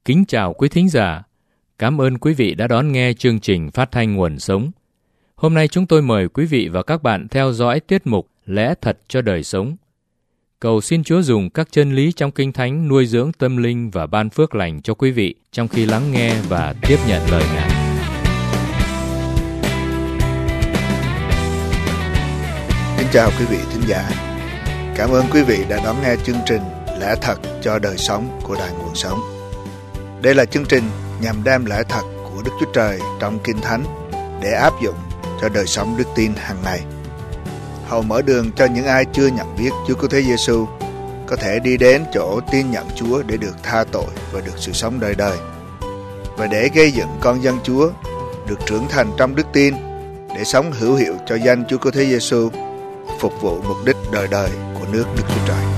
Kính chào quý thính giả. Cảm ơn quý vị đã đón nghe chương trình phát thanh Nguồn Sống. Hôm nay chúng tôi mời quý vị và các bạn theo dõi tiết mục Lẽ Thật cho Đời Sống. Cầu xin Chúa dùng các chân lý trong Kinh Thánh nuôi dưỡng tâm linh và ban phước lành cho quý vị trong khi lắng nghe và tiếp nhận lời Ngài. Kính chào quý vị thính giả. Cảm ơn quý vị đã đón nghe chương trình Lẽ Thật cho Đời Sống của Đài Nguồn Sống. Đây là chương trình nhằm đem lẽ thật của Đức Chúa Trời trong Kinh Thánh để áp dụng cho đời sống đức tin hàng ngày. Hầu mở đường cho những ai chưa nhận biết Chúa Cứu Thế Giêsu có thể đi đến chỗ tin nhận Chúa để được tha tội và được sự sống đời đời, và để gây dựng con dân Chúa được trưởng thành trong đức tin để sống hữu hiệu cho danh Chúa Cứu Thế Giêsu, phục vụ mục đích đời đời của nước Đức Chúa Trời.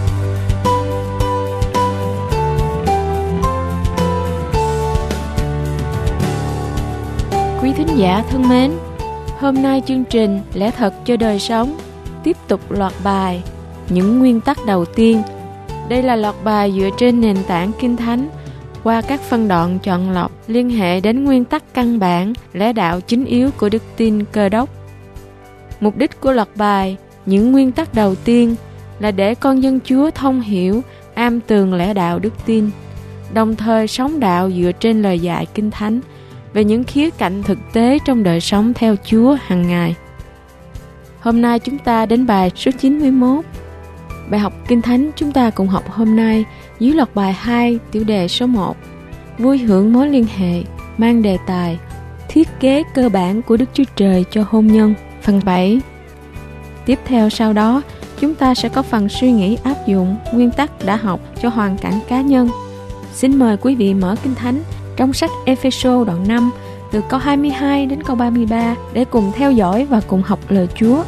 Quý thính giả thân mến, hôm nay chương trình Lẽ Thật cho Đời Sống tiếp tục loạt bài Những nguyên tắc đầu tiên. Đây là loạt bài dựa trên nền tảng Kinh Thánh qua các phân đoạn chọn lọc liên hệ đến nguyên tắc căn bản, lẽ đạo chính yếu của đức tin Cơ Đốc. Mục đích của loạt bài Những nguyên tắc đầu tiên là để con dân Chúa thông hiểu, am tường lẽ đạo đức tin, đồng thời sống đạo dựa trên lời dạy Kinh Thánh về những khía cạnh thực tế trong đời sống theo Chúa hàng ngày. Hôm nay chúng ta đến bài số 91. Bài học Kinh Thánh chúng ta cùng học hôm nay dưới loạt bài 2, tiểu đề số 1. Vui hưởng mối liên hệ, mang đề tài Thiết kế cơ bản của Đức Chúa Trời cho hôn nhân, phần 7. Tiếp theo sau đó, chúng ta sẽ có phần suy nghĩ áp dụng nguyên tắc đã học cho hoàn cảnh cá nhân. Xin mời quý vị mở Kinh Thánh trong sách Ê-phê-sô đoạn 5 từ câu 22 đến câu 33 để cùng theo dõi và cùng học lời Chúa.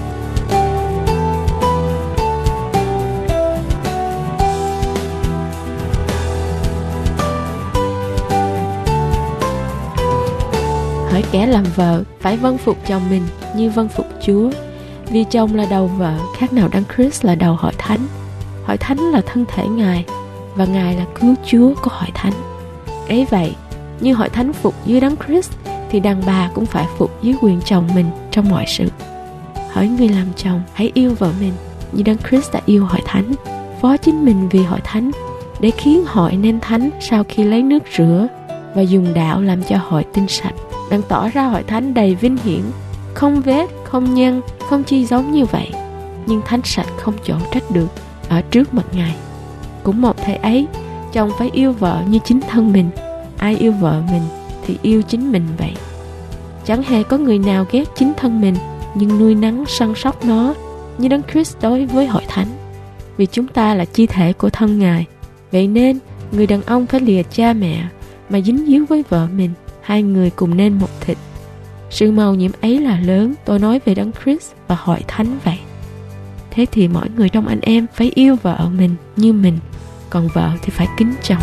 Hỡi kẻ làm vợ phải vâng phục chồng mình như vâng phục Chúa, vì chồng là đầu vợ, khác nào Đấng Christ là đầu hội thánh. Hội thánh là thân thể Ngài và Ngài là cứu Chúa của hội thánh. Ấy vậy, như hội thánh phục dưới Đấng Christ thì đàn bà cũng phải phục dưới quyền chồng mình trong mọi sự. Hỡi người làm chồng, hãy yêu vợ mình như Đấng Christ đã yêu hội thánh, phó chính mình vì hội thánh, để khiến hội nên thánh sau khi lấy nước rửa và dùng đạo làm cho hội tinh sạch, đang tỏ ra hội thánh đầy vinh hiển, không vết, không nhăn, không chi giống như vậy, nhưng thánh sạch không chỗ trách được ở trước mặt Ngài. Cũng một thể ấy, chồng phải yêu vợ như chính thân mình. Ai yêu vợ mình thì yêu chính mình vậy. Chẳng hề có người nào ghét chính thân mình, nhưng nuôi nấng săn sóc nó như Đấng Christ đối với hội thánh, vì chúng ta là chi thể của thân Ngài. Vậy nên người đàn ông phải lìa cha mẹ mà dính díu với vợ mình, hai người cùng nên một thịt. Sự mầu nhiệm ấy là lớn, tôi nói về Đấng Christ và hội thánh vậy. Thế thì mỗi người trong anh em phải yêu vợ mình như mình, còn vợ thì phải kính chồng.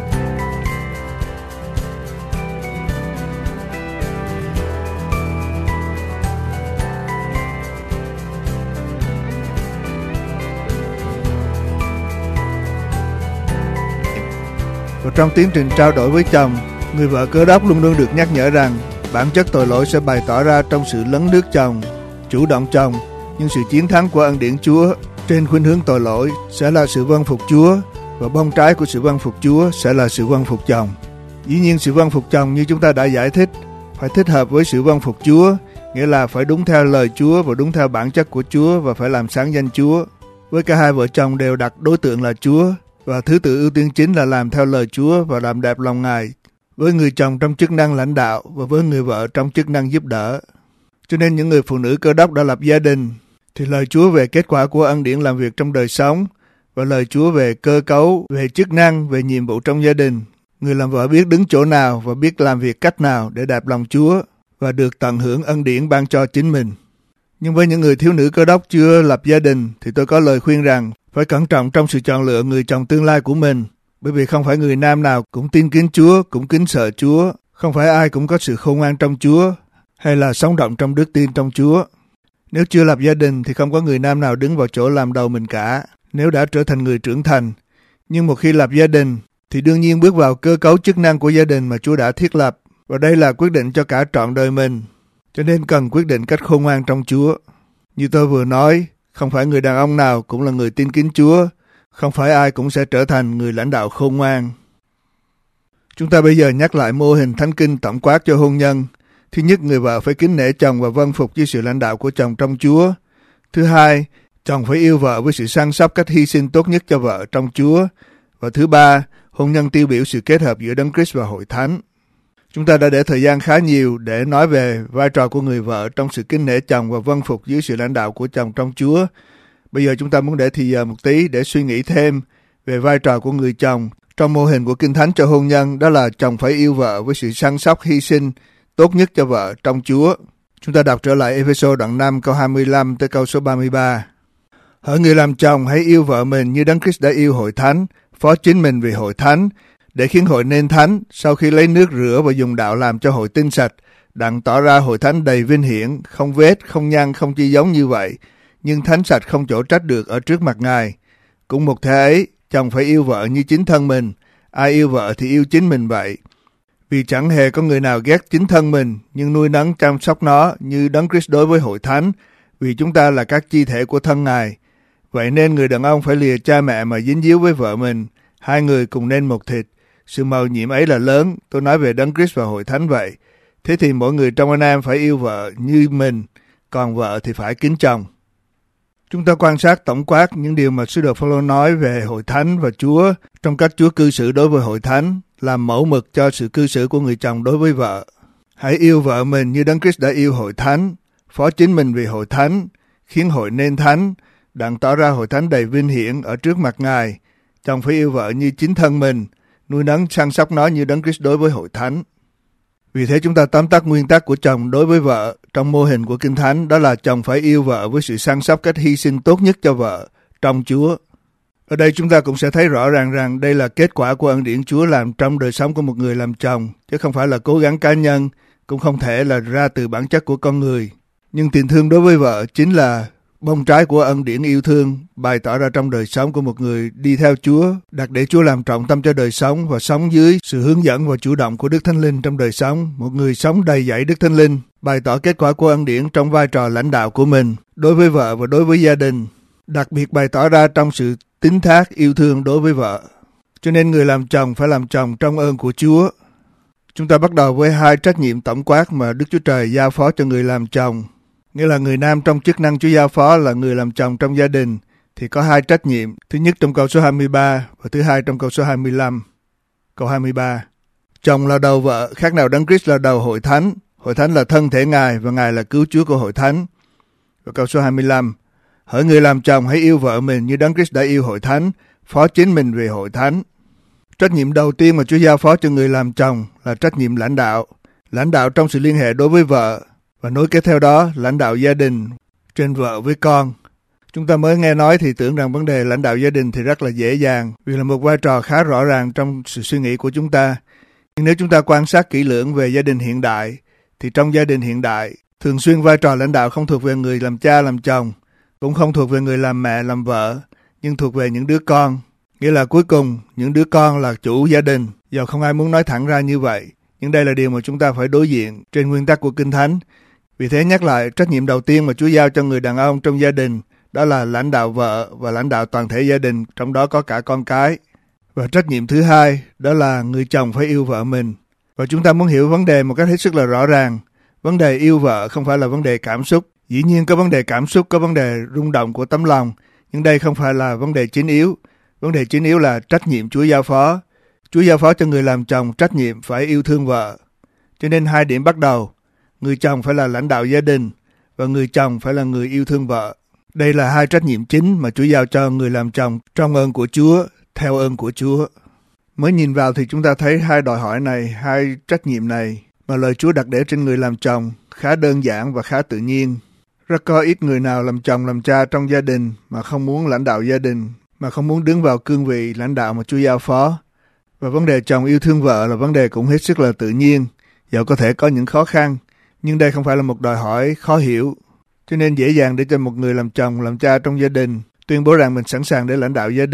Và trong tiến trình trao đổi với chồng, người vợ Cơ Đốc luôn luôn được nhắc nhở rằng bản chất tội lỗi sẽ bày tỏ ra trong sự lấn lướt chồng, chủ động chồng, nhưng sự chiến thắng của ân điển Chúa trên khuynh hướng tội lỗi sẽ là sự vâng phục Chúa, và bông trái của sự vâng phục Chúa sẽ là sự vâng phục chồng. Dĩ nhiên sự vâng phục chồng như chúng ta đã giải thích phải thích hợp với sự vâng phục Chúa, nghĩa là phải đúng theo lời Chúa và đúng theo bản chất của Chúa, và phải làm sáng danh Chúa. Với cả hai vợ chồng đều đặt đối tượng là Chúa, và thứ tự ưu tiên chính là làm theo lời Chúa và làm đẹp lòng Ngài, với người chồng trong chức năng lãnh đạo và với người vợ trong chức năng giúp đỡ. Cho nên những người phụ nữ Cơ Đốc đã lập gia đình thì lời Chúa về kết quả của ân điển làm việc trong đời sống và lời Chúa về cơ cấu, về chức năng, về nhiệm vụ trong gia đình. Người làm vợ biết đứng chỗ nào và biết làm việc cách nào để đẹp lòng Chúa và được tận hưởng ân điển ban cho chính mình. Nhưng với những người thiếu nữ Cơ Đốc chưa lập gia đình thì tôi có lời khuyên rằng phải cẩn trọng trong sự chọn lựa người chồng tương lai của mình, bởi vì không phải người nam nào cũng tin kính Chúa, cũng kính sợ Chúa, không phải ai cũng có sự khôn ngoan trong Chúa hay là sống động trong đức tin trong Chúa. Nếu chưa lập gia đình thì không có người nam nào đứng vào chỗ làm đầu mình cả, nếu đã trở thành người trưởng thành. Nhưng một khi lập gia đình thì đương nhiên bước vào cơ cấu chức năng của gia đình mà Chúa đã thiết lập. Và đây là quyết định cho cả trọn đời mình. Cho nên cần quyết định cách khôn ngoan trong Chúa. Như tôi vừa nói, không phải người đàn ông nào cũng là người tin kính Chúa. Không phải ai cũng sẽ trở thành người lãnh đạo khôn ngoan. Chúng ta bây giờ nhắc lại mô hình thánh kinh tổng quát cho hôn nhân. Thứ nhất, người vợ phải kính nể chồng và vâng phục với sự lãnh đạo của chồng trong Chúa. Thứ hai, chồng phải yêu vợ với sự săn sóc cách hy sinh tốt nhất cho vợ trong Chúa. Và thứ ba, hôn nhân tiêu biểu sự kết hợp giữa Đấng Christ và Hội Thánh. Chúng ta đã để thời gian khá nhiều để nói về vai trò của người vợ trong sự kính nể chồng và vâng phục dưới sự lãnh đạo của chồng trong Chúa. Bây giờ chúng ta muốn để thì giờ một tí để suy nghĩ thêm về vai trò của người chồng trong mô hình của Kinh Thánh cho hôn nhân, đó là chồng phải yêu vợ với sự săn sóc hy sinh tốt nhất cho vợ trong Chúa. Chúng ta đọc trở lại Ê-phê-sô đoạn 5 câu 25 tới câu số 33. Hỡi người làm chồng hãy yêu vợ mình như Đấng Christ đã yêu Hội Thánh, phó chính mình vì Hội Thánh, để khiến hội nên thánh, sau khi lấy nước rửa và dùng đạo làm cho hội tinh sạch, đặng tỏ ra Hội Thánh đầy vinh hiển, không vết, không nhăn, không chi giống như vậy, nhưng thánh sạch không chỗ trách được ở trước mặt Ngài. Cũng một thế ấy, chồng phải yêu vợ như chính thân mình, ai yêu vợ thì yêu chính mình vậy. Vì chẳng hề có người nào ghét chính thân mình, nhưng nuôi nấng chăm sóc nó như Đấng Christ đối với Hội Thánh, vì chúng ta là các chi thể của thân Ngài. Vậy nên người đàn ông phải lìa cha mẹ mà dính díu với vợ mình, hai người cùng nên một thịt. Sự mầu nhiệm ấy là lớn, tôi nói về Đấng Christ và Hội Thánh vậy. Thế thì mỗi người trong anh em phải yêu vợ như mình, còn vợ thì phải kính chồng. Chúng ta quan sát tổng quát những điều mà sứ đồ Phao-lô nói về Hội Thánh và Chúa trong cách Chúa cư xử đối với Hội Thánh, làm mẫu mực cho sự cư xử của người chồng đối với vợ. Hãy yêu vợ mình như Đấng Christ đã yêu Hội Thánh, phó chính mình vì Hội Thánh, khiến hội nên thánh, đặng tỏ ra Hội Thánh đầy vinh hiển ở trước mặt Ngài. Chồng phải yêu vợ như chính thân mình, nuôi nấng săn sóc nó như Đấng Christ đối với Hội Thánh. Vì thế chúng ta tóm tắt nguyên tắc của chồng đối với vợ trong mô hình của Kinh Thánh, đó là chồng phải yêu vợ với sự săn sóc cách hy sinh tốt nhất cho vợ trong Chúa. Ở đây chúng ta cũng sẽ thấy rõ ràng rằng đây là kết quả của ân điển Chúa làm trong đời sống của một người làm chồng, chứ không phải là cố gắng cá nhân, cũng không thể là ra từ bản chất của con người. Nhưng tình thương đối với vợ chính là bông trái của ân điển yêu thương bày tỏ ra trong đời sống của một người đi theo Chúa, đặt để Chúa làm trọng tâm cho đời sống và sống dưới sự hướng dẫn và chủ động của Đức Thánh Linh trong đời sống. Một người sống đầy dẫy Đức Thánh Linh bày tỏ kết quả của ân điển trong vai trò lãnh đạo của mình đối với vợ và đối với gia đình, đặc biệt bày tỏ ra trong sự tín thác yêu thương đối với vợ. Cho nên người làm chồng phải làm chồng trong ơn của Chúa. Chúng ta bắt đầu với hai trách nhiệm tổng quát mà Đức Chúa Trời giao phó cho người làm chồng. Nghĩa là người nam trong chức năng Chúa giao phó là người làm chồng trong gia đình thì có hai trách nhiệm. Thứ nhất trong câu số 23 và thứ hai trong câu số 25. Câu 23. Chồng là đầu vợ, khác nào Đấng Christ là đầu Hội Thánh. Hội Thánh là thân thể Ngài và Ngài là cứu Chúa của Hội Thánh. Và câu số 25. Hỡi người làm chồng hãy yêu vợ mình như Đấng Christ đã yêu Hội Thánh, phó chính mình về Hội Thánh. Trách nhiệm đầu tiên mà Chúa giao phó cho người làm chồng là trách nhiệm lãnh đạo. Lãnh đạo trong sự liên hệ đối với vợ, và nối kết theo đó lãnh đạo gia đình trên vợ với con. Chúng ta mới nghe nói thì tưởng rằng vấn đề lãnh đạo gia đình thì rất là dễ dàng, vì là một vai trò khá rõ ràng trong sự suy nghĩ của chúng ta. Nhưng nếu chúng ta quan sát kỹ lưỡng về gia đình hiện đại, thì trong gia đình hiện đại, thường xuyên vai trò lãnh đạo không thuộc về người làm cha làm chồng, cũng không thuộc về người làm mẹ làm vợ, nhưng thuộc về những đứa con. Nghĩa là cuối cùng, những đứa con là chủ gia đình, dầu không ai muốn nói thẳng ra như vậy. Nhưng đây là điều mà chúng ta phải đối diện trên nguyên tắc của Kinh Thánh. Vì thế nhắc lại, trách nhiệm đầu tiên mà Chúa giao cho người đàn ông trong gia đình đó là lãnh đạo vợ và lãnh đạo toàn thể gia đình, trong đó có cả con cái. Và trách nhiệm thứ hai đó là người chồng phải yêu vợ mình. Và chúng ta muốn hiểu vấn đề một cách hết sức là rõ ràng. Vấn đề yêu vợ không phải là vấn đề cảm xúc. Dĩ nhiên có vấn đề cảm xúc, có vấn đề rung động của tấm lòng, nhưng đây không phải là vấn đề chính yếu. Vấn đề chính yếu là trách nhiệm Chúa giao phó. Chúa giao phó cho người làm chồng trách nhiệm phải yêu thương vợ. Cho nên hai điểm bắt đầu, người chồng phải là lãnh đạo gia đình và người chồng phải là người yêu thương vợ. Đây là hai trách nhiệm chính mà Chúa giao cho người làm chồng trong ơn của Chúa, theo ơn của Chúa. Mới nhìn vào thì chúng ta thấy hai đòi hỏi này, hai trách nhiệm này mà lời Chúa đặt để trên người làm chồng khá đơn giản và khá tự nhiên. Rất có ít người nào làm chồng làm cha trong gia đình mà không muốn lãnh đạo gia đình, mà không muốn đứng vào cương vị lãnh đạo mà Chúa giao phó. Và vấn đề chồng yêu thương vợ là vấn đề cũng hết sức là tự nhiên, dẫu có thể có những khó khăn, nhưng đây không phải là một đòi hỏi khó hiểu. Cho nên dễ dàng để cho một người làm chồng, làm cha trong gia đình tuyên bố rằng mình sẵn sàng để lãnh đạo gia đình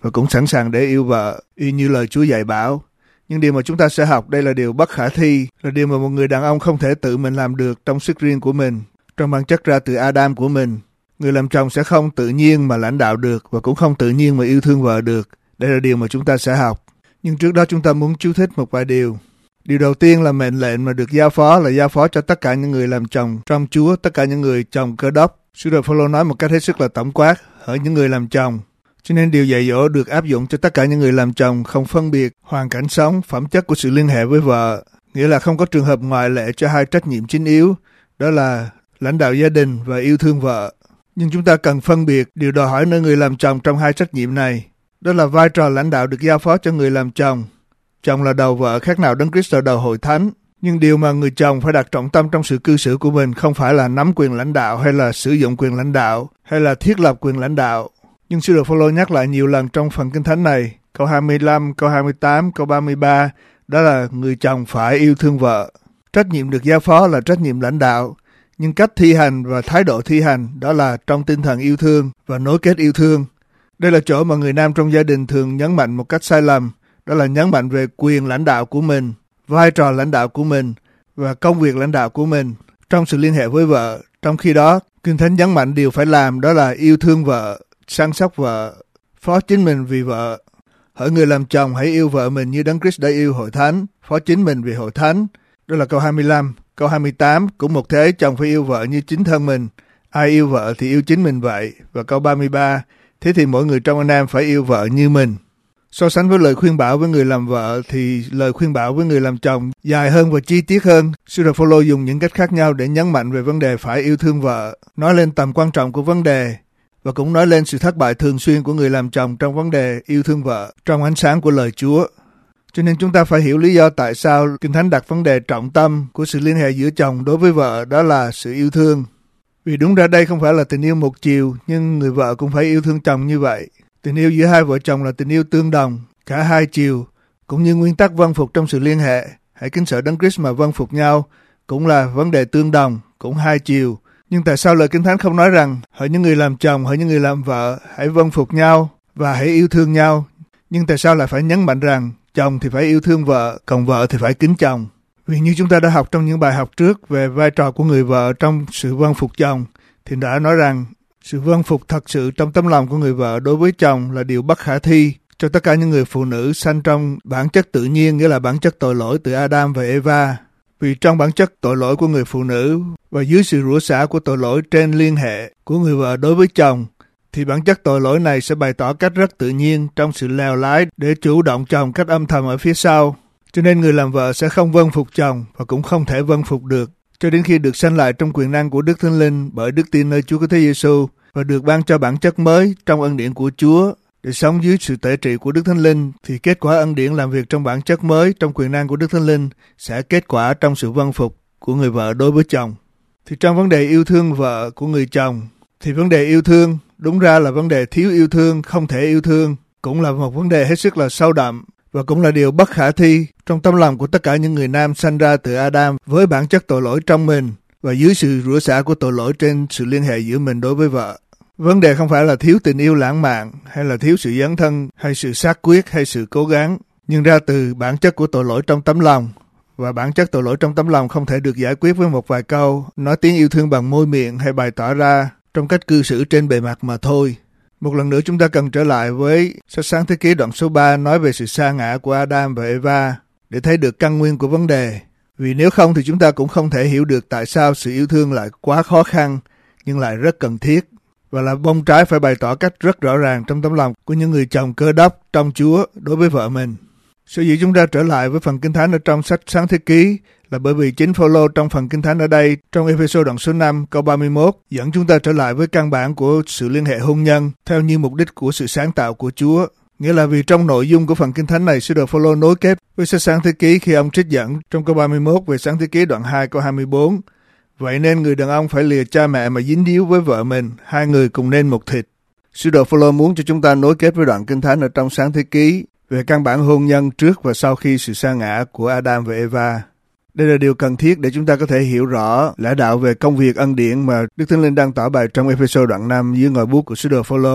và cũng sẵn sàng để yêu vợ, y như lời Chúa dạy bảo. Nhưng điều mà chúng ta sẽ học đây là điều bất khả thi, là điều mà một người đàn ông không thể tự mình làm được trong sức riêng của mình, trong bản chất ra từ Adam của mình. Người làm chồng sẽ không tự nhiên mà lãnh đạo được và cũng không tự nhiên mà yêu thương vợ được. Đây là điều mà chúng ta sẽ học. Nhưng trước đó chúng ta muốn chú thích một vài điều. Điều đầu tiên là mệnh lệnh mà được giao phó là giao phó cho tất cả những người làm chồng trong Chúa, tất cả những người chồng Cơ Đốc. Sứ đồ Phao-lô nói một cách hết sức là tổng quát, hỡi những người làm chồng. Cho nên điều dạy dỗ được áp dụng cho tất cả những người làm chồng, không phân biệt hoàn cảnh sống, phẩm chất của sự liên hệ với vợ. Nghĩa là không có trường hợp ngoại lệ cho hai trách nhiệm chính yếu, đó là lãnh đạo gia đình và yêu thương vợ. Nhưng chúng ta cần phân biệt điều đòi hỏi nơi người làm chồng trong hai trách nhiệm này. Đó là vai trò lãnh đạo được giao phó cho người làm chồng. Chồng là đầu vợ, khác nào Đấng Christ là đầu hội thánh. Nhưng điều mà người chồng phải đặt trọng tâm trong sự cư xử của mình không phải là nắm quyền lãnh đạo hay là sử dụng quyền lãnh đạo hay là thiết lập quyền lãnh đạo. Nhưng sứ đồ Phao-lô nhắc lại nhiều lần trong phần Kinh Thánh này, câu 25, câu 28, câu 33, đó là người chồng phải yêu thương vợ. Trách nhiệm được giao phó là trách nhiệm lãnh đạo, nhưng cách thi hành và thái độ thi hành đó là trong tinh thần yêu thương và nối kết yêu thương. Đây là chỗ mà người nam trong gia đình thường nhấn mạnh một cách sai lầm, đó là nhấn mạnh về quyền lãnh đạo của mình, vai trò lãnh đạo của mình và công việc lãnh đạo của mình trong sự liên hệ với vợ. Trong khi đó, Kinh Thánh nhấn mạnh điều phải làm đó là yêu thương vợ, săn sóc vợ, phó chính mình vì vợ. Hỡi người làm chồng hãy yêu vợ mình như Đấng Christ đã yêu hội thánh, phó chính mình vì hội thánh. Đó là câu 25. Câu 28 cũng một thế, chồng phải yêu vợ như chính thân mình. Ai yêu vợ thì yêu chính mình vậy. Và câu 33, thế thì mỗi người trong anh em phải yêu vợ như mình. So sánh với lời khuyên bảo với người làm vợ thì lời khuyên bảo với người làm chồng dài hơn và chi tiết hơn. Sứ đồ Phao-lô dùng những cách khác nhau để nhấn mạnh về vấn đề phải yêu thương vợ, nói lên tầm quan trọng của vấn đề và cũng nói lên sự thất bại thường xuyên của người làm chồng trong vấn đề yêu thương vợ trong ánh sáng của lời Chúa. Cho nên chúng ta phải hiểu lý do tại sao Kinh Thánh đặt vấn đề trọng tâm của sự liên hệ giữa chồng đối với vợ, đó là sự yêu thương. Vì đúng ra đây không phải là tình yêu một chiều, nhưng người vợ cũng phải yêu thương chồng như vậy. Tình yêu giữa hai vợ chồng là tình yêu tương đồng, cả hai chiều, cũng như nguyên tắc vâng phục trong sự liên hệ. Hãy kính sợ Đấng Christ mà vâng phục nhau, cũng là vấn đề tương đồng, cũng hai chiều. Nhưng tại sao lời Kinh Thánh không nói rằng hỡi những người làm chồng, hỡi những người làm vợ, hãy vâng phục nhau và hãy yêu thương nhau? Nhưng tại sao lại phải nhấn mạnh rằng chồng thì phải yêu thương vợ, còn vợ thì phải kính chồng? Vì như chúng ta đã học trong những bài học trước về vai trò của người vợ trong sự vâng phục chồng, thì đã nói rằng sự vâng phục thật sự trong tấm lòng của người vợ đối với chồng là điều bất khả thi cho tất cả những người phụ nữ sanh trong bản chất tự nhiên, nghĩa là bản chất tội lỗi từ Adam và Eva. Vì trong bản chất tội lỗi của người phụ nữ và dưới sự rủa xả của tội lỗi trên liên hệ của người vợ đối với chồng, thì bản chất tội lỗi này sẽ bày tỏ cách rất tự nhiên trong sự lèo lái để chủ động chồng cách âm thầm ở phía sau. Cho nên người làm vợ sẽ không vâng phục chồng và cũng không thể vâng phục được cho đến khi được sanh lại trong quyền năng của Đức Thánh Linh bởi đức tin nơi Chúa Cứu Thế Giêsu và được ban cho bản chất mới trong ân điển của Chúa để sống dưới sự tể trị của Đức Thánh Linh. Thì kết quả ân điển làm việc trong bản chất mới trong quyền năng của Đức Thánh Linh sẽ kết quả trong sự vâng phục của người vợ đối với chồng. Thì trong vấn đề yêu thương vợ của người chồng thì vấn đề yêu thương đúng ra là vấn đề thiếu yêu thương, không thể yêu thương, cũng là một vấn đề hết sức là sâu đậm và cũng là điều bất khả thi trong tâm lòng của tất cả những người nam sanh ra từ Adam với bản chất tội lỗi trong mình và dưới sự rủa xả của tội lỗi trên sự liên hệ giữa mình đối với vợ. Vấn đề không phải là thiếu tình yêu lãng mạn hay là thiếu sự dấn thân hay sự xác quyết hay sự cố gắng, nhưng ra từ bản chất của tội lỗi trong tấm lòng. Và bản chất tội lỗi trong tấm lòng không thể được giải quyết với một vài câu nói tiếng yêu thương bằng môi miệng hay bày tỏ ra trong cách cư xử trên bề mặt mà thôi. Một lần nữa chúng ta cần trở lại với sách Sáng Thế Ký đoạn số 3 nói về sự sa ngã của Adam và Eva để thấy được căn nguyên của vấn đề. Vì nếu không thì chúng ta cũng không thể hiểu được tại sao sự yêu thương lại quá khó khăn nhưng lại rất cần thiết và là bông trái phải bày tỏ cách rất rõ ràng trong tấm lòng của những người chồng Cơ Đốc trong Chúa đối với vợ mình. Sở dĩ chúng ta trở lại với phần Kinh Thánh ở trong sách Sáng Thế Ký là bởi vì chính Phao-lô trong phần Kinh Thánh ở đây, trong Ê-phê-sô đoạn số 5 câu 31, dẫn chúng ta trở lại với căn bản của sự liên hệ hôn nhân theo như mục đích của sự sáng tạo của Chúa. Nghĩa là vì trong nội dung của phần Kinh Thánh này, sứ đồ Phao-lô nối kết với sách Sáng Thế Ký khi ông trích dẫn trong câu 31 về Sáng Thế Ký đoạn 2 câu 24. Vậy nên người đàn ông phải lìa cha mẹ mà dính díu với vợ mình, hai người cùng nên một thịt. Sứ đồ Phao-lô muốn cho chúng ta nối kết với đoạn Kinh Thánh ở trong Sáng Thế Ký về căn bản hôn nhân trước và sau khi sự sa ngã của Adam và Eva. Đây là điều cần thiết để chúng ta có thể hiểu rõ lẽ đạo về công việc ân điển mà Đức Thánh Linh đang tỏ bày trong Ê-phê-sô đoạn 5 dưới ngòi bút của sứ đồ Phao-lô.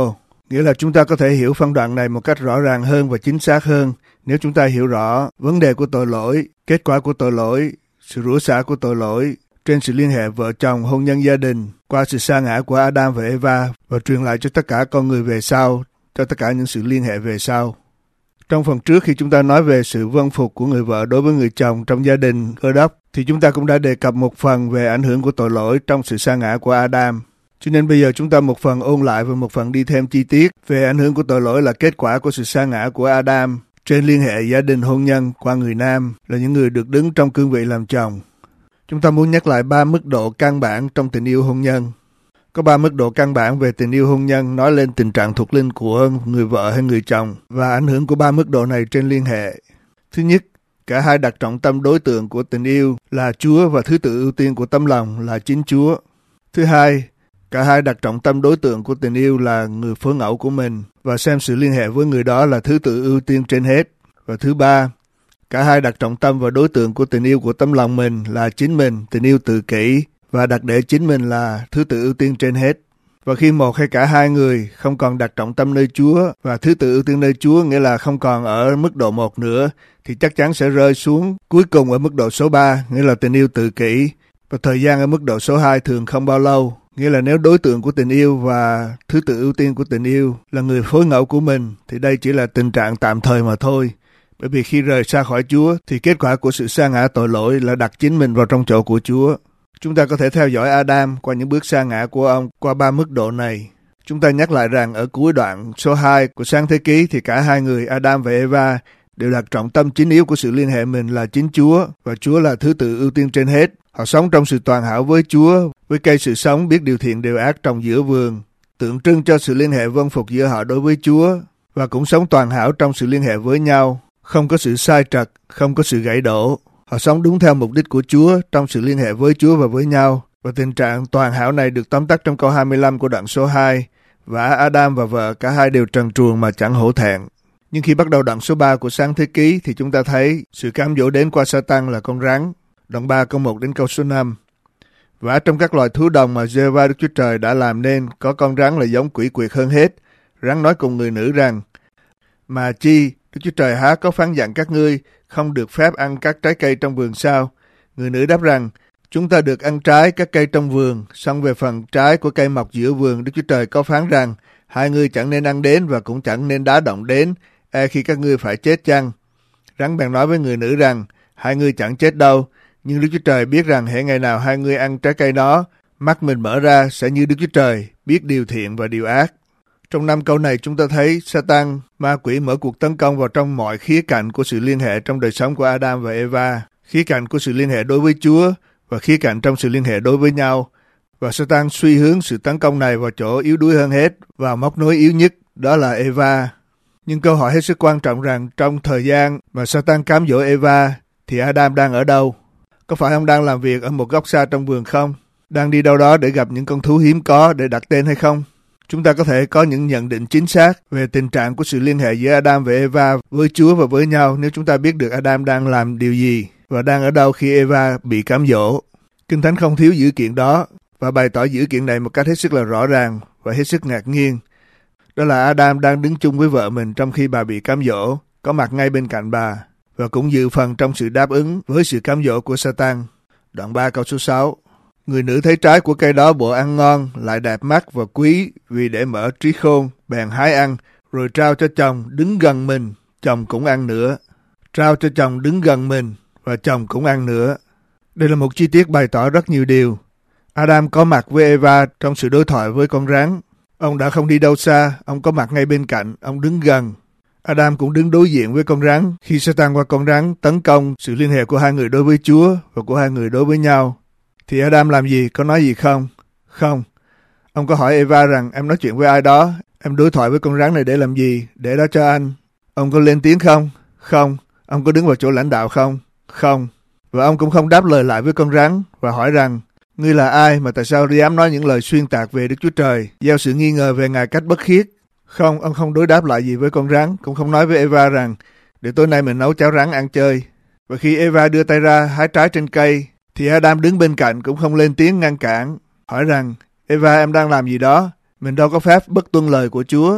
Nghĩa là chúng ta có thể hiểu phân đoạn này một cách rõ ràng hơn và chính xác hơn nếu chúng ta hiểu rõ vấn đề của tội lỗi, kết quả của tội lỗi, sự rủa xả của tội lỗi trên sự liên hệ vợ chồng, hôn nhân, gia đình qua sự sa ngã của Adam và Eva và truyền lại cho tất cả con người về sau, cho tất cả những sự liên hệ về sau. Trong phần trước khi chúng ta nói về sự vâng phục của người vợ đối với người chồng trong gia đình Cơ Đốc thì chúng ta cũng đã đề cập một phần về ảnh hưởng của tội lỗi trong sự sa ngã của Adam. Cho nên bây giờ chúng ta một phần ôn lại và một phần đi thêm chi tiết về ảnh hưởng của tội lỗi là kết quả của sự sa ngã của Adam trên liên hệ gia đình hôn nhân qua người nam là những người được đứng trong cương vị làm chồng. Chúng ta muốn nhắc lại 3 mức độ căn bản trong tình yêu hôn nhân. Có 3 mức độ căn bản về tình yêu hôn nhân nói lên tình trạng thuộc linh của người vợ hay người chồng và ảnh hưởng của 3 mức độ này trên liên hệ. Thứ nhất, cả hai đặt trọng tâm đối tượng của tình yêu là Chúa và thứ tự ưu tiên của tấm lòng là chính Chúa. Thứ hai, cả hai đặt trọng tâm đối tượng của tình yêu là người phối ngẫu của mình và xem sự liên hệ với người đó là thứ tự ưu tiên trên hết. Và thứ ba, cả hai đặt trọng tâm vào đối tượng của tình yêu của tấm lòng mình là chính mình, tình yêu tự kỷ và đặt để chính mình là thứ tự ưu tiên trên hết. Và khi một hay cả hai người không còn đặt trọng tâm nơi Chúa và thứ tự ưu tiên nơi Chúa nghĩa là không còn ở mức độ 1 nữa thì chắc chắn sẽ rơi xuống cuối cùng ở mức độ số 3 nghĩa là tình yêu tự kỷ và thời gian ở mức độ số 2 thường không bao lâu. Nghĩa là nếu đối tượng của tình yêu và thứ tự ưu tiên của tình yêu là người phối ngẫu của mình thì đây chỉ là tình trạng tạm thời mà thôi. Bởi vì khi rời xa khỏi Chúa thì kết quả của sự sa ngã tội lỗi là đặt chính mình vào trong chỗ của Chúa. Chúng ta có thể theo dõi Adam qua những bước sa ngã của ông qua 3 mức độ này. Chúng ta nhắc lại rằng ở cuối đoạn số 2 của Sáng Thế Ký thì cả hai người Adam và Eva đều đặt trọng tâm chính yếu của sự liên hệ mình là chính Chúa và Chúa là thứ tự ưu tiên trên hết. Họ sống trong sự toàn hảo với Chúa, với cây sự sống biết điều thiện điều ác trồng giữa vườn, tượng trưng cho sự liên hệ vâng phục giữa họ đối với Chúa và cũng sống toàn hảo trong sự liên hệ với nhau, không có sự sai trật, không có sự gãy đổ. Họ sống đúng theo mục đích của Chúa trong sự liên hệ với Chúa và với nhau. Và tình trạng toàn hảo này được tóm tắt trong câu 25 của đoạn số 2. Và Adam và vợ cả hai đều trần truồng mà chẳng hổ thẹn. Nhưng khi bắt đầu đoạn số 3 của Sáng Thế Ký thì chúng ta thấy sự cám dỗ đến qua Sa-tan là con rắn. Đoạn 3 câu 1 đến câu số 5. Và trong các loài thú đồng mà Giê-hô-va Đức Chúa Trời đã làm nên có con rắn là giống quỷ quyệt hơn hết. Rắn nói cùng người nữ rằng: Mà chi, Đức Chúa Trời há có phán dặn các ngươi không được phép ăn các trái cây trong vườn sao? Người nữ đáp rằng: Chúng ta được ăn trái các cây trong vườn, song về phần trái của cây mọc giữa vườn, Đức Chúa Trời có phán rằng: Hai ngươi chẳng nên ăn đến và cũng chẳng nên đá động đến, khi các ngươi phải chết chăng? Rắn bèn nói với người nữ rằng: Hai ngươi chẳng chết đâu, nhưng Đức Chúa Trời biết rằng hễ ngày nào hai ngươi ăn trái cây đó, mắt mình mở ra sẽ như Đức Chúa Trời, biết điều thiện và điều ác. Trong 5 câu này chúng ta thấy Sa-tan, ma quỷ mở cuộc tấn công vào trong mọi khía cạnh của sự liên hệ trong đời sống của Adam và Eva, khía cạnh của sự liên hệ đối với Chúa và khía cạnh trong sự liên hệ đối với nhau. Và Sa-tan suy hướng sự tấn công này vào chỗ yếu đuối hơn hết, vào móc nối yếu nhất, đó là Eva. Nhưng câu hỏi hết sức quan trọng rằng trong thời gian mà Sa-tan cám dỗ Eva thì Adam đang ở đâu? Có phải ông đang làm việc ở một góc xa trong vườn không? Đang đi đâu đó để gặp những con thú hiếm có để đặt tên hay không? Chúng ta có thể có những nhận định chính xác về tình trạng của sự liên hệ giữa Adam và Eva với Chúa và với nhau nếu chúng ta biết được Adam đang làm điều gì và đang ở đâu khi Eva bị cám dỗ. Kinh Thánh không thiếu dữ kiện đó và bày tỏ dữ kiện này một cách hết sức là rõ ràng và hết sức ngạc nhiên. Đó là Adam đang đứng chung với vợ mình trong khi bà bị cám dỗ, có mặt ngay bên cạnh bà và cũng dự phần trong sự đáp ứng với sự cám dỗ của Sa-tan. Đoạn 3 câu số 6. Người nữ thấy trái của cây đó bộ ăn ngon, lại đẹp mắt và quý vì để mở trí khôn, bèn hái ăn, rồi trao cho chồng đứng gần mình, chồng cũng ăn nữa. Trao cho chồng đứng gần mình và chồng cũng ăn nữa. Đây là một chi tiết bày tỏ rất nhiều điều. Adam có mặt với Eva trong sự đối thoại với con rắn. Ông đã không đi đâu xa, ông có mặt ngay bên cạnh, ông đứng gần. Adam cũng đứng đối diện với con rắn khi Sa-tan qua con rắn tấn công sự liên hệ của hai người đối với Chúa và của hai người đối với nhau. Thì Adam làm gì? Có nói gì không? Không. Ông có hỏi Eva rằng em nói chuyện với ai đó? Em đối thoại với con rắn này để làm gì? Để đó cho anh. Ông có lên tiếng không? Không. Ông có đứng vào chỗ lãnh đạo không? Không. Và ông cũng không đáp lời lại với con rắn và hỏi rằng: Ngươi là ai mà tại sao dám nói những lời xuyên tạc về Đức Chúa Trời, gieo sự nghi ngờ về Ngài cách bất khiết? Không, ông không đối đáp lại gì với con rắn, cũng không nói với Eva rằng để tối nay mình nấu cháo rắn ăn chơi. Và khi Eva đưa tay ra hái trái trên cây, thì Adam đứng bên cạnh cũng không lên tiếng ngăn cản, hỏi rằng: Eva, em đang làm gì đó? Mình đâu có phép bất tuân lời của Chúa.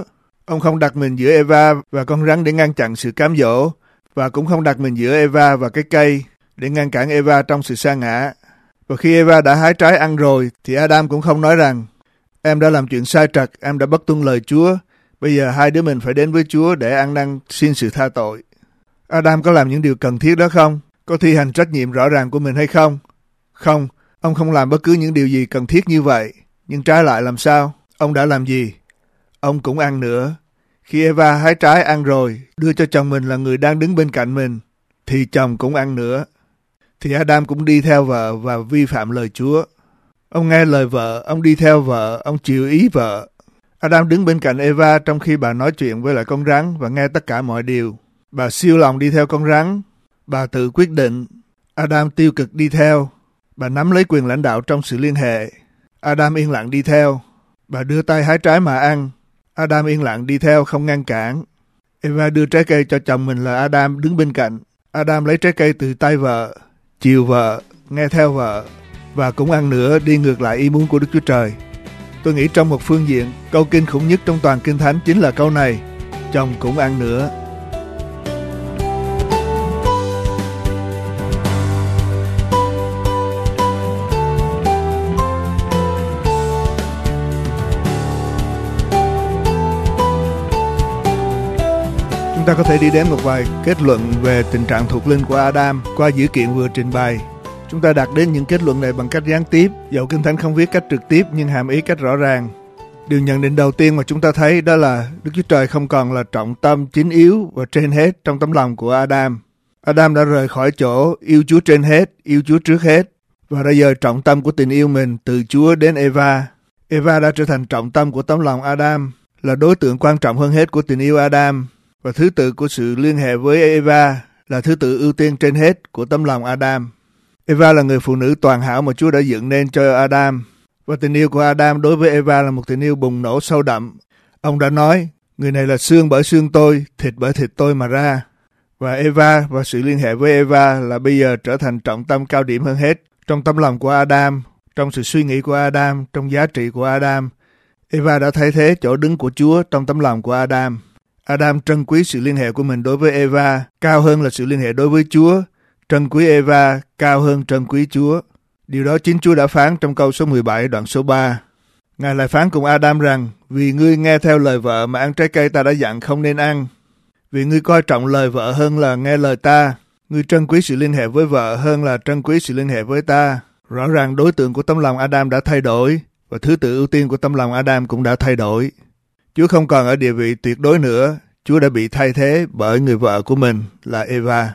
Ông không đặt mình giữa Eva và con rắn để ngăn chặn sự cám dỗ, và cũng không đặt mình giữa Eva và cái cây để ngăn cản Eva trong sự sa ngã. Và khi Eva đã hái trái ăn rồi, thì Adam cũng không nói rằng, em đã làm chuyện sai trật, em đã bất tuân lời Chúa, bây giờ hai đứa mình phải đến với Chúa để ăn năn xin sự tha tội. Adam có làm những điều cần thiết đó không? Có thi hành trách nhiệm rõ ràng của mình hay không? Không, ông không làm bất cứ những điều gì cần thiết như vậy. Nhưng trái lại làm sao? Ông đã làm gì? Ông cũng ăn nữa. Khi Eva hái trái ăn rồi, đưa cho chồng mình là người đang đứng bên cạnh mình, thì chồng cũng ăn nữa. Thì Adam cũng đi theo vợ và vi phạm lời Chúa. Ông nghe lời vợ, ông đi theo vợ, ông chịu ý vợ. Adam đứng bên cạnh Eva trong khi bà nói chuyện với lại con rắn và nghe tất cả mọi điều. Bà siêu lòng đi theo con rắn. Bà tự quyết định. Adam tiêu cực đi theo. Bà nắm lấy quyền lãnh đạo trong sự liên hệ. Adam yên lặng đi theo. Bà đưa tay hái trái mà ăn. Adam yên lặng đi theo, không ngăn cản. Eva đưa trái cây cho chồng mình là Adam đứng bên cạnh. Adam lấy trái cây từ tay vợ, chiều vợ, nghe theo vợ, và cũng ăn nữa, đi ngược lại ý muốn của Đức Chúa Trời. Tôi nghĩ trong một phương diện, câu kinh khủng nhất trong toàn Kinh Thánh chính là câu này, chồng cũng ăn nữa. Chúng ta có thể đi đến một vài kết luận về tình trạng thuộc linh của Adam qua dữ kiện vừa trình bày. Chúng ta đạt đến những kết luận này bằng cách gián tiếp, dẫu Kinh Thánh không viết cách trực tiếp nhưng hàm ý cách rõ ràng. Điều nhận định đầu tiên mà chúng ta thấy đó là Đức Chúa Trời không còn là trọng tâm chính yếu và trên hết trong tấm lòng của Adam. Adam đã rời khỏi chỗ yêu Chúa trên hết, yêu Chúa trước hết, và đã dời trọng tâm của tình yêu mình từ Chúa đến Eva. Eva đã trở thành trọng tâm của tấm lòng Adam, là đối tượng quan trọng hơn hết của tình yêu Adam. Và thứ tự của sự liên hệ với Eva là thứ tự ưu tiên trên hết của tấm lòng Adam. Eva là người phụ nữ toàn hảo mà Chúa đã dựng nên cho Adam. Và tình yêu của Adam đối với Eva là một tình yêu bùng nổ sâu đậm. Ông đã nói, người này là xương bởi xương tôi, thịt bởi thịt tôi mà ra. Và Eva và sự liên hệ với Eva là bây giờ trở thành trọng tâm cao điểm hơn hết. Trong tấm lòng của Adam, trong sự suy nghĩ của Adam, trong giá trị của Adam. Eva đã thay thế chỗ đứng của Chúa trong tấm lòng của Adam. Adam trân quý sự liên hệ của mình đối với Eva, cao hơn là sự liên hệ đối với Chúa. Trân quý Eva, cao hơn trân quý Chúa. Điều đó chính Chúa đã phán trong câu số 17 đoạn số 3. Ngài lại phán cùng Adam rằng, vì ngươi nghe theo lời vợ mà ăn trái cây ta đã dặn không nên ăn. Vì ngươi coi trọng lời vợ hơn là nghe lời ta. Ngươi trân quý sự liên hệ với vợ hơn là trân quý sự liên hệ với ta. Rõ ràng đối tượng của tấm lòng Adam đã thay đổi, và thứ tự ưu tiên của tấm lòng Adam cũng đã thay đổi. Chúa không còn ở địa vị tuyệt đối nữa, Chúa đã bị thay thế bởi người vợ của mình là Eva.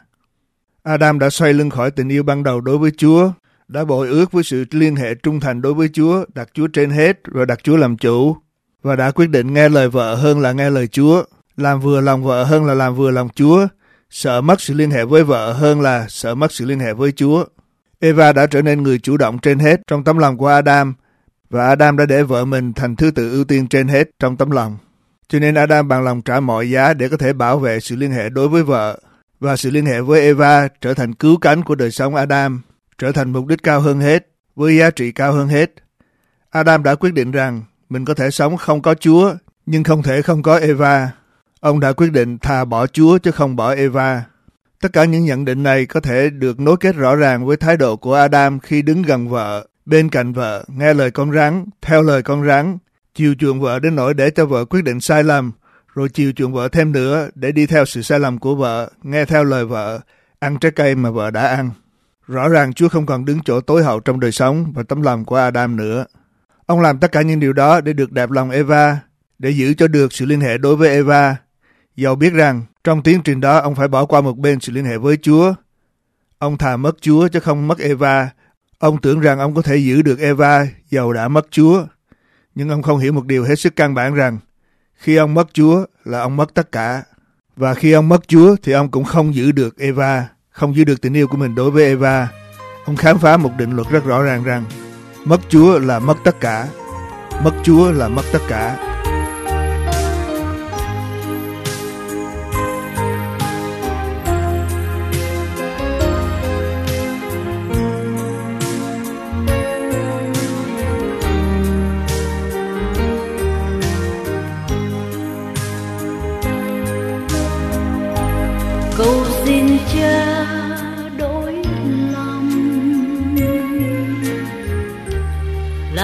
Adam đã xoay lưng khỏi tình yêu ban đầu đối với Chúa, đã bội ước với sự liên hệ trung thành đối với Chúa, đặt Chúa trên hết rồi đặt Chúa làm chủ, và đã quyết định nghe lời vợ hơn là nghe lời Chúa, làm vừa lòng vợ hơn là làm vừa lòng Chúa, sợ mất sự liên hệ với vợ hơn là sợ mất sự liên hệ với Chúa. Eva đã trở nên người chủ động trên hết trong tấm lòng của Adam, và Adam đã để vợ mình thành thứ tự ưu tiên trên hết trong tấm lòng. Cho nên Adam bằng lòng trả mọi giá để có thể bảo vệ sự liên hệ đối với vợ, và sự liên hệ với Eva trở thành cứu cánh của đời sống Adam, trở thành mục đích cao hơn hết, với giá trị cao hơn hết. Adam đã quyết định rằng mình có thể sống không có Chúa, nhưng không thể không có Eva. Ông đã quyết định thà bỏ Chúa chứ không bỏ Eva. Tất cả những nhận định này có thể được nối kết rõ ràng với thái độ của Adam khi đứng gần vợ, bên cạnh vợ, nghe lời con rắn, theo lời con rắn, chiều chuộng vợ đến nỗi để cho vợ quyết định sai lầm, rồi chiều chuộng vợ thêm nữa để đi theo sự sai lầm của vợ, nghe theo lời vợ, ăn trái cây mà vợ đã ăn. Rõ ràng Chúa không còn đứng chỗ tối hậu trong đời sống và tấm lòng của Adam nữa. Ông làm tất cả những điều đó để được đẹp lòng Eva, để giữ cho được sự liên hệ đối với Eva, dẫu biết rằng trong tiến trình đó ông phải bỏ qua một bên sự liên hệ với Chúa. Ông thà mất Chúa chứ không mất Eva. Ông tưởng rằng ông có thể giữ được Eva dầu đã mất Chúa. Nhưng ông không hiểu một điều hết sức căn bản rằng khi ông mất Chúa là ông mất tất cả. Và khi ông mất Chúa thì ông cũng không giữ được Eva, không giữ được tình yêu của mình đối với Eva. Ông khám phá một định luật rất rõ ràng rằng mất Chúa là mất tất cả. Mất Chúa là mất tất cả.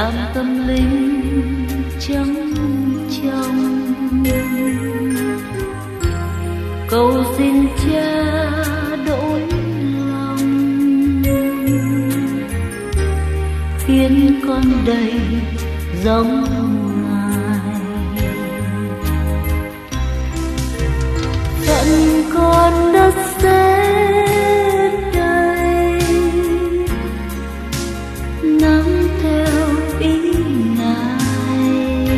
làm tâm linh trắng trong. Cầu xin Cha đổi lòng, khiến con đầy giống Ngài. Phận con đất sẽ đầy, nắng theo ý Ngài.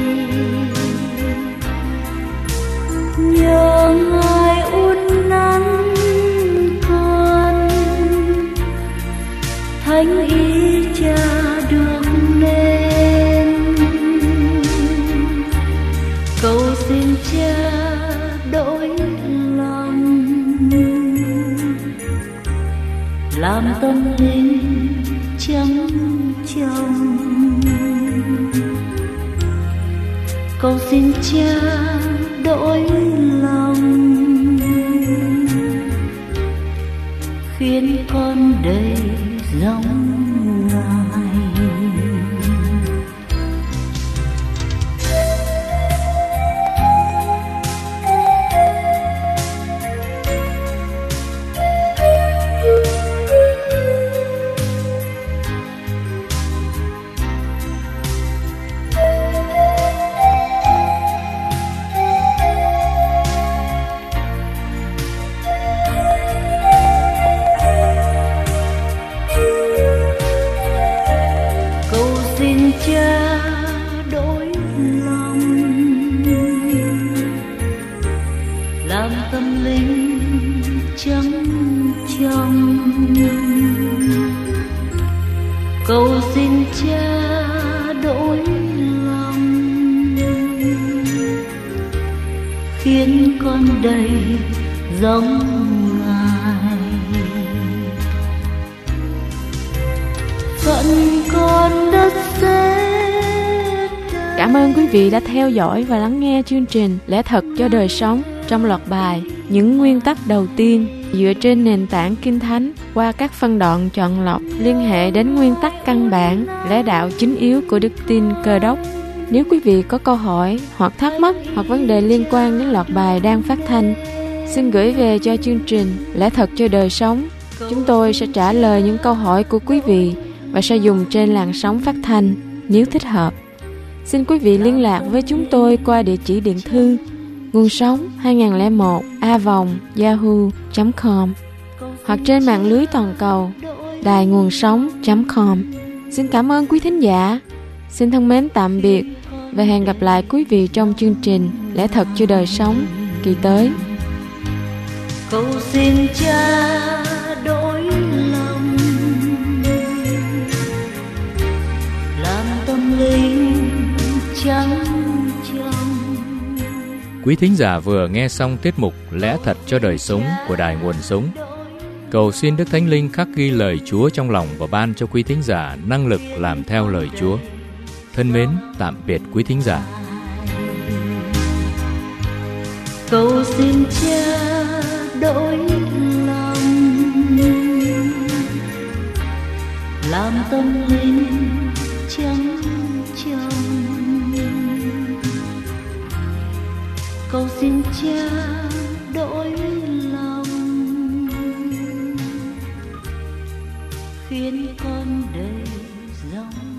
Nhờ Ngài uốn nắn con, thánh ý Cha được nên. Cầu xin Cha đổi lòng, làm tâm linh trắng trong. Cầu xin Cha đổi lòng, khiến con đầy giống Ngài. Cha đổi lòng, làm tâm linh trắng trong. Cầu xin Cha đổi lòng, khiến con đầy giống Ngài. Phận con đất sẽ. Cảm ơn quý vị đã theo dõi và lắng nghe chương trình Lẽ Thật cho Đời Sống trong loạt bài Những Nguyên Tắc Đầu Tiên dựa trên nền tảng Kinh Thánh qua các phân đoạn chọn lọc liên hệ đến nguyên tắc căn bản, lẽ đạo chính yếu của đức tin Cơ Đốc. Nếu quý vị có câu hỏi hoặc thắc mắc hoặc vấn đề liên quan đến loạt bài đang phát thanh, xin gửi về cho chương trình Lẽ Thật cho Đời Sống. Chúng tôi sẽ trả lời những câu hỏi của quý vị và sẽ dùng trên làn sóng phát thanh nếu thích hợp. Xin quý vị liên lạc với chúng tôi qua địa chỉ điện thư nguồn sống 2001a@yahoo.com hoặc trên mạng lưới toàn cầu đài nguồn sống.com. Xin cảm ơn quý thính giả. Xin thân mến tạm biệt và hẹn gặp lại quý vị trong chương trình Lẽ Thật cho Đời Sống kỳ tới. Cầu xin Cha đổi lòng, làm tâm linh trắng trong. Quý thính giả vừa nghe xong tiết mục Lẽ Thật cho Đời Sống của Đài Nguồn Sống. Cầu xin Đức Thánh Linh khắc ghi lời Chúa trong lòng và ban cho quý thính giả năng lực làm theo lời Chúa. Thân mến, tạm biệt quý thính giả. Cầu xin Cha đổi lòng, làm tâm linh trắng trong. Cầu xin Cha đổi lòng, khiến con đầy giống